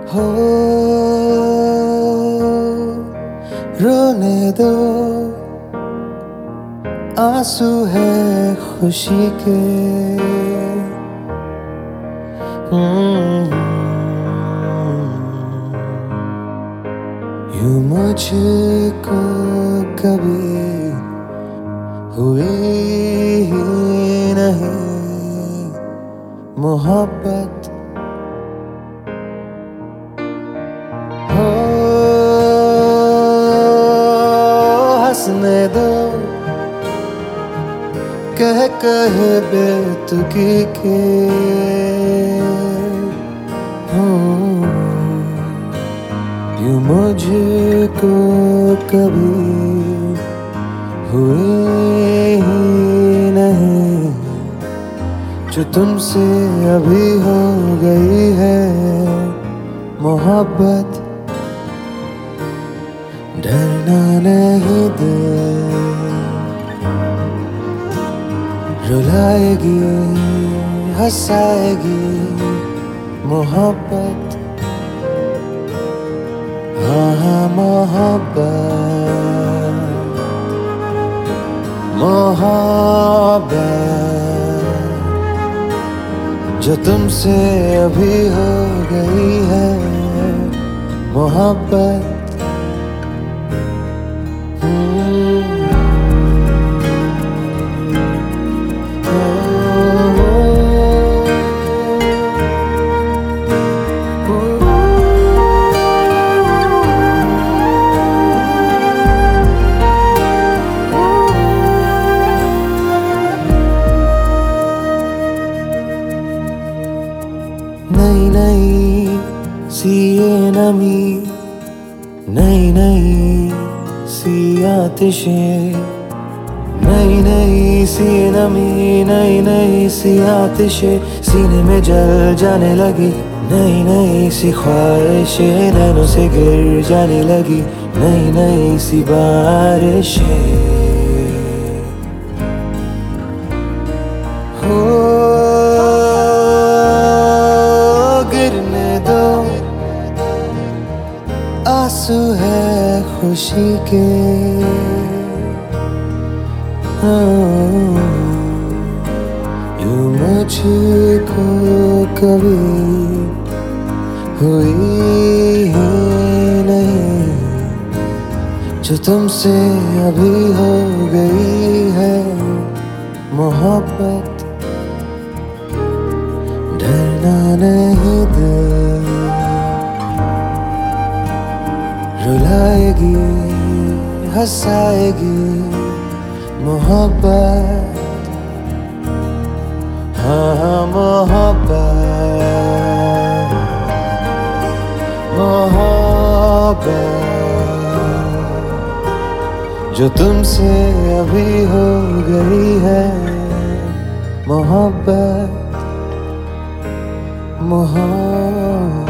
हो रोने दो, आंसू है खुशी के। यूं मुझको कभी हुई ही नहीं मोहब्बत। हो हंसने दो, कहे बेतुकी के। यूं मुझको कभी हुई ही नहीं जो तुमसे अभी हो गई है मोहब्बत। डरना नहीं दे, रुलाएगी हंसाएगी मोहब्बत। हाँ हाँ मोहब्बत, मोहब्बत जो तुमसे अभी हो गई है मोहब्बत। नई नई सी ये नमी, नई नई सी आतिशें, नई नई सी नमी, नई नई सी आतिशें सीने में जल जाने लगी। नई नई सी ख्वाहिशें नैनों से गिर जाने लगी। नई नई सी बारिशें हो गिरने दो, आंसू है खुशी के। यूं मुझको कभी हुई ही नहीं जो तुमसे अभी हो गई है मोहब्बत। डरना नहीं दे, रुलाएगी हंसाएगी मोहब्बत। हाँ हाँ मोहब्बत, मोहब्बत जो तुमसे अभी हो गई है मोहब्बत, मोहब्बत।